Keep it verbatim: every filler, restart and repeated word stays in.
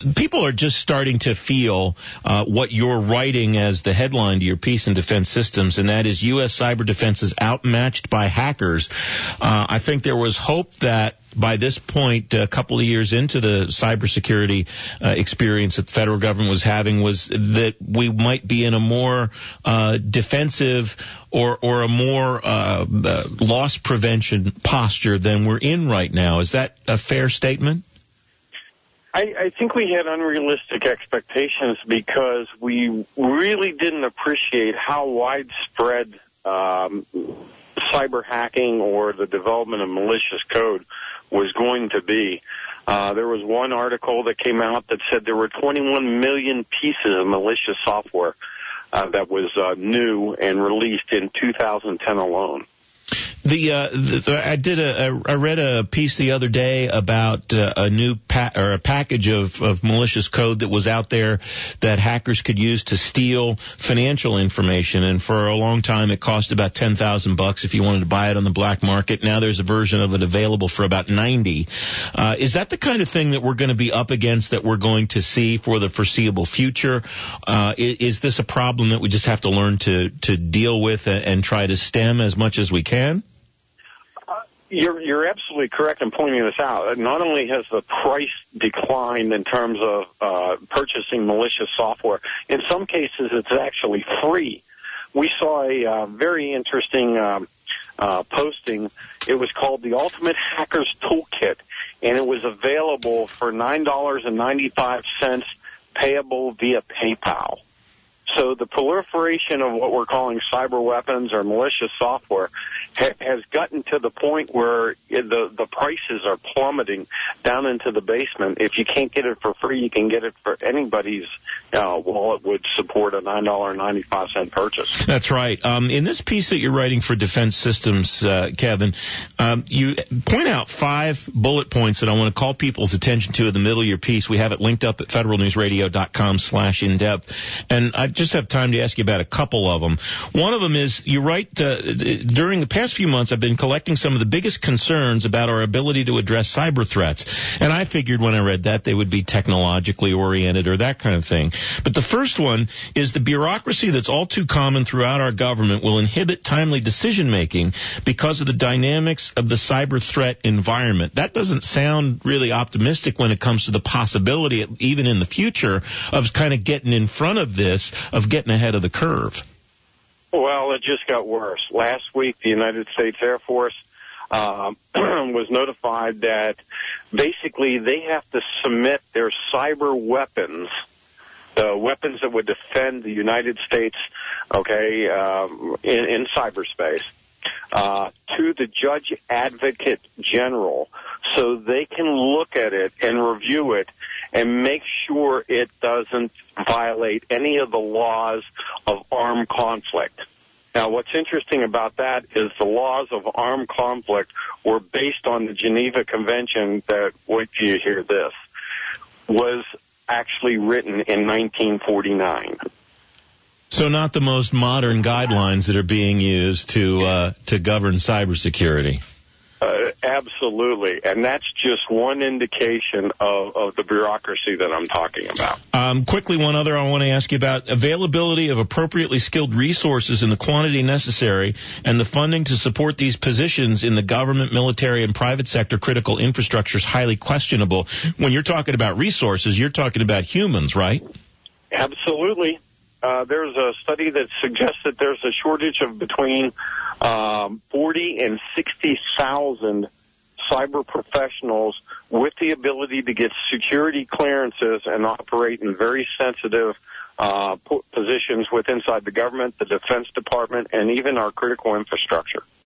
people are just starting to feel uh, what you're writing as the headline to your piece in Defense Systems, and that is U S cyber defense is outmatched by hackers. Uh, I think there was hope that by this point, a couple of years into the cybersecurity uh, experience that the federal government was having, was that we might be in a more uh, defensive or or a more uh, uh, loss prevention posture than we're in right now. Is that a fair statement? I, I think we had unrealistic expectations because we really didn't appreciate how widespread um, cyber hacking or the development of malicious code was going to be. Uh, there was one article that came out that said there were twenty-one million pieces of malicious software uh, that was uh, new and released in two thousand ten alone. The, uh, the, the I did a, a I read a piece the other day about uh, a new pa- or a package of, of malicious code that was out there that hackers could use to steal financial information, and for a long time it cost about ten thousand bucks if you wanted to buy it on the black market. Now there's a version of it available for about ninety. Uh, is that the kind of thing that we're going to be up against, that we're going to see for the foreseeable future? Uh, is, is this a problem that we just have to learn to to deal with and, and try to stem as much as we can? You're, you're absolutely correct in pointing this out. Not only has the price declined in terms of uh, purchasing malicious software, in some cases it's actually free. We saw a uh, very interesting um, uh, posting. It was called the Ultimate Hacker's Toolkit, and it was available for nine dollars and ninety-five cents, payable via PayPal. So the proliferation of what we're calling cyber weapons or malicious software ha- has gotten to the point where the the prices are plummeting down into the basement. If you can't get it for free, you can get it for anybody's uh, wallet would support a nine dollars and ninety-five cents purchase. That's right. Um, in this piece that you're writing for Defense Systems, uh, Kevin, um, you point out five bullet points that I want to call people's attention to in the middle of your piece. We have it linked up at federalnewsradio.com slash in-depth. And I just have time to ask you about a couple of them. One of them is, you write, uh, during the past few months, I've been collecting some of the biggest concerns about our ability to address cyber threats. And I figured when I read that they would be technologically oriented or that kind of thing. But the first one is the bureaucracy that's all too common throughout our government will inhibit timely decision-making because of the dynamics of the cyber threat environment. That doesn't sound really optimistic when it comes to the possibility, even in the future, of kind of getting in front of this, of getting ahead of the curve. Well, it just got worse. Last week, the United States Air Force uh, was notified that basically they have to submit their cyber weapons, the weapons that would defend the United States, okay, um, in, in cyberspace, uh, to the Judge Advocate General so they can look at it and review it and make sure it doesn't violate any of the laws of armed conflict. Now, what's interesting about that is the laws of armed conflict were based on the Geneva Convention that, wait till you hear this, was actually written in nineteen forty-nine. So not the most modern guidelines that are being used to uh, to govern cybersecurity. Uh, absolutely, and that's just one indication of, of the bureaucracy that I'm talking about. Um, quickly, one other I want to ask you about: availability of appropriately skilled resources in the quantity necessary and the funding to support these positions in the government, military, and private sector critical infrastructure is highly questionable. When you're talking about resources, you're talking about humans, right? Absolutely. Uh, there's a study that suggests that there's a shortage of between um, forty and sixty thousand cyber professionals with the ability to get security clearances and operate in very sensitive uh, positions with inside the government, the Defense Department, and even our critical infrastructure.